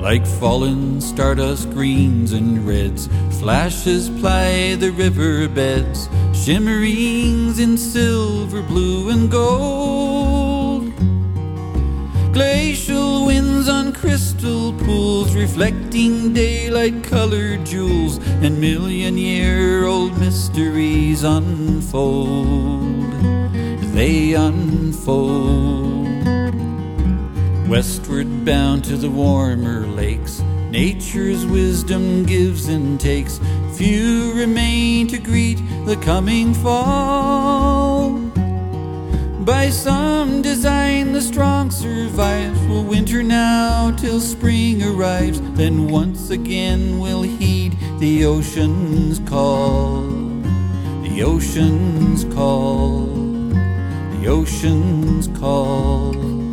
Like fallen stardust greens and reds, flashes ply the riverbeds, shimmerings in silver, blue, and gold. Glacial winds on crystal pools, reflecting daylight-colored jewels, and million-year-old mysteries unfold. They unfold. Westward bound to the warmer lakes, nature's wisdom gives and takes. Few remain to greet the coming fall. By some design the strong survives. We'll winter now till spring arrives, then once again we'll heed the ocean's call. The ocean's call. The ocean's call.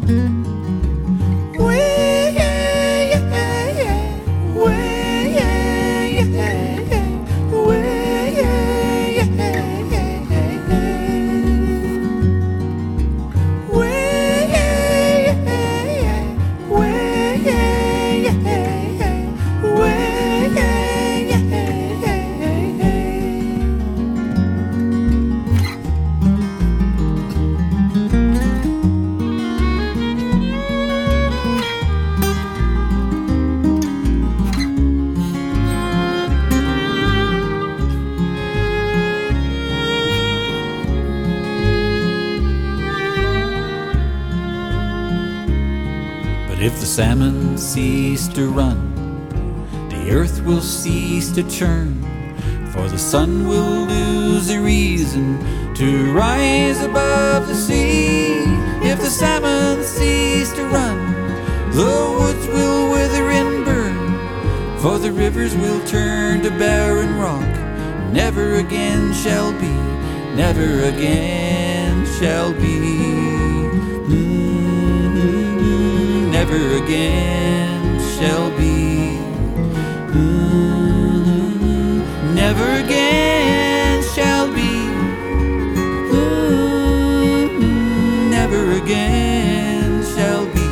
If the salmon cease to run, the earth will cease to churn, for the sun will lose a reason to rise above the sea. If the salmon cease to run, the woods will wither and burn, for the rivers will turn to barren rock. Never again shall be, never again shall be. Never again shall be. Never again shall be. Never again shall be.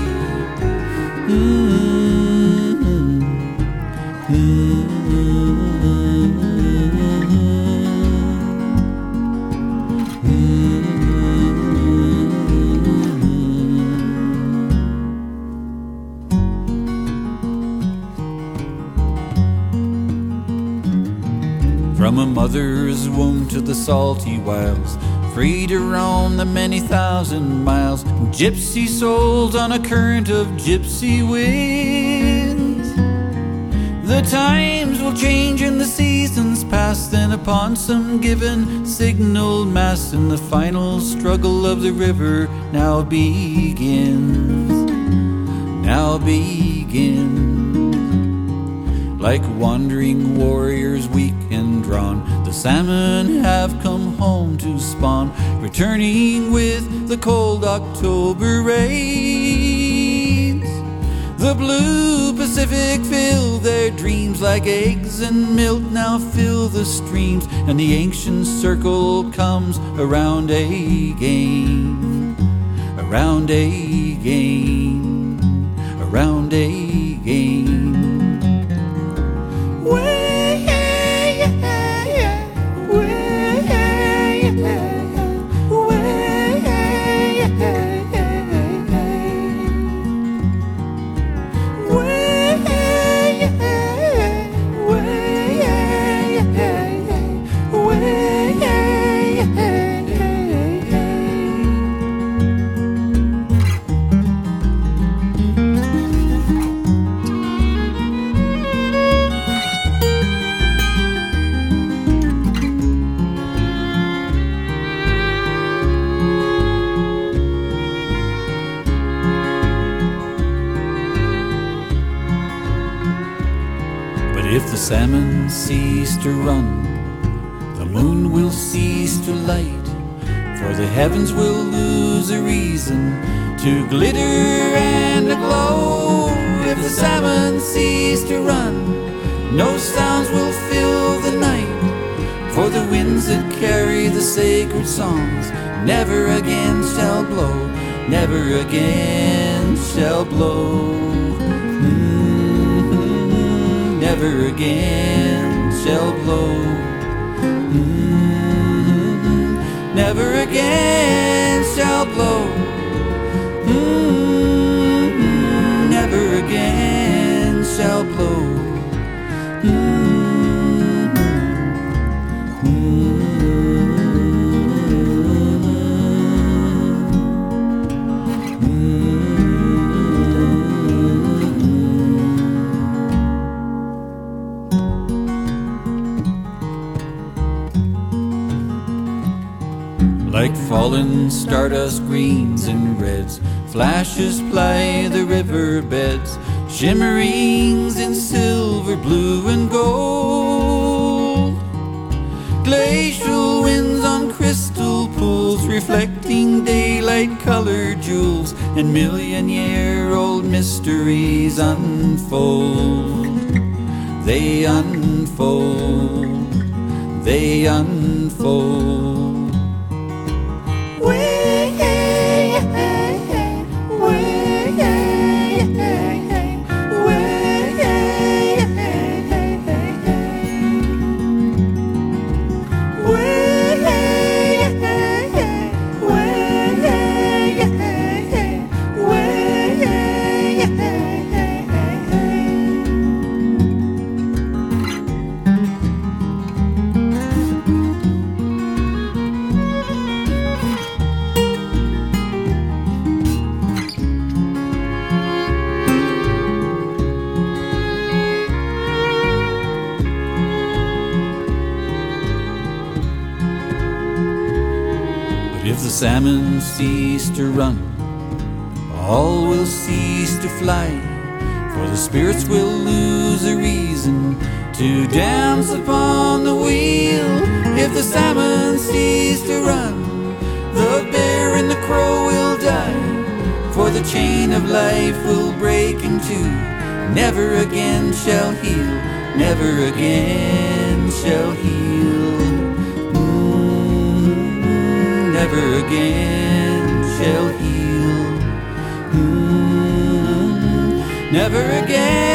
From a mother's womb to the salty wilds, free to roam the many thousand miles, gypsy souls on a current of gypsy winds. The times will change and the seasons pass, then upon some given signal mass, and the final struggle of the river now begins. Now begins. Like wandering warriors weak and drawn, the salmon have come home to spawn, returning with the cold October rains. The blue Pacific fill their dreams like eggs, and milk now fill the streams, and the ancient circle comes around again, around again, around again. If the salmon cease to run, the moon will cease to light, for the heavens will lose a reason to glitter and to glow. If the salmon cease to run, no sounds will fill the night, for the winds that carry the sacred songs never again shall blow, never again shall blow. never again shall blow. Never again shall blow. Never again shall blow. Like fallen stardust greens and reds, flashes ply the riverbeds, shimmerings in silver, blue and gold. Glacial winds on crystal pools, reflecting daylight-colored jewels, and million-year-old mysteries unfold. They unfold, they unfold. If the salmon cease to run, all will cease to fly, for the spirits will lose a reason to dance upon the wheel. If the salmon cease to run, the bear and the crow will die, for the chain of life will break in two. Never again shall heal, never again shall heal. Never again shall heal. Never again.